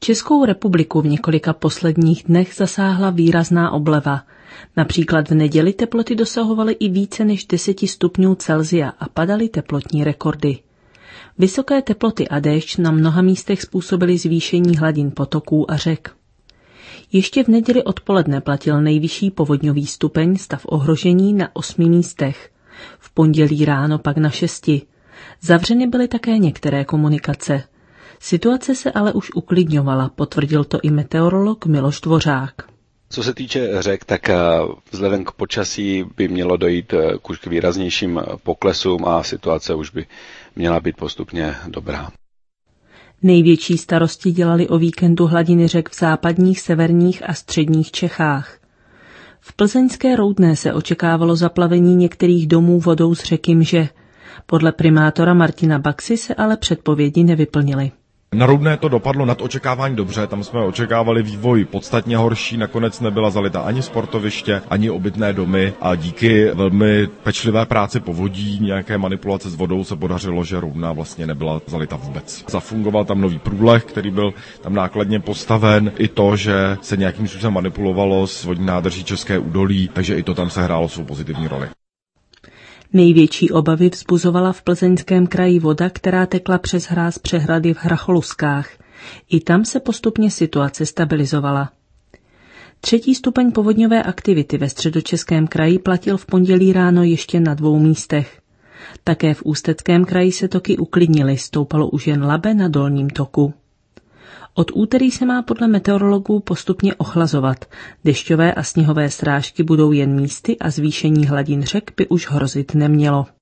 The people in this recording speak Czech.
Českou republiku v několika posledních dnech zasáhla výrazná obleva. Například v neděli teploty dosahovaly i více než 10 stupňů Celsia a padaly teplotní rekordy. Vysoké teploty a déšť na mnoha místech způsobily zvýšení hladin potoků a řek. Ještě v neděli odpoledne platil nejvyšší povodňový stupeň stav ohrožení na 8 místech. V pondělí ráno pak na 6. Zavřeny byly také některé komunikace. Situace se ale už uklidňovala, potvrdil to i meteorolog Miloš Dvořák. Co se týče řek, tak vzhledem k počasí by mělo dojít k výraznějším poklesům a situace už by měla být postupně dobrá. Největší starosti dělali o víkendu hladiny řek v západních, severních a středních Čechách. V plzeňské Roudné se očekávalo zaplavení některých domů vodou z řeky Mže. Podle primátora Martina Baxy se ale předpovědi nevyplnily. Na Roudné to dopadlo nad očekávání dobře, tam jsme očekávali vývoj podstatně horší, nakonec nebyla zalita ani sportoviště, ani obytné domy a díky velmi pečlivé práci povodí, nějaké manipulace s vodou se podařilo, že Roudná vlastně nebyla zalita vůbec. Zafungoval tam nový průleh, který byl tam nákladně postaven, i to, že se nějakým způsobem manipulovalo s vodní nádrží České údolí, takže i to tam sehrálo svou pozitivní roli. Největší obavy vzbuzovala v Plzeňském kraji voda, která tekla přes hráz přehrady v Hracholuskách. I tam se postupně situace stabilizovala. 3. stupeň povodňové aktivity ve Středočeském kraji platil v pondělí ráno ještě na 2 místech. Také v Ústeckém kraji se toky uklidnily, stoupalo už jen Labe na dolním toku. Od úterý se má podle meteorologů postupně ochlazovat. Dešťové a sněhové srážky budou jen místy a zvýšení hladin řek by už hrozit nemělo.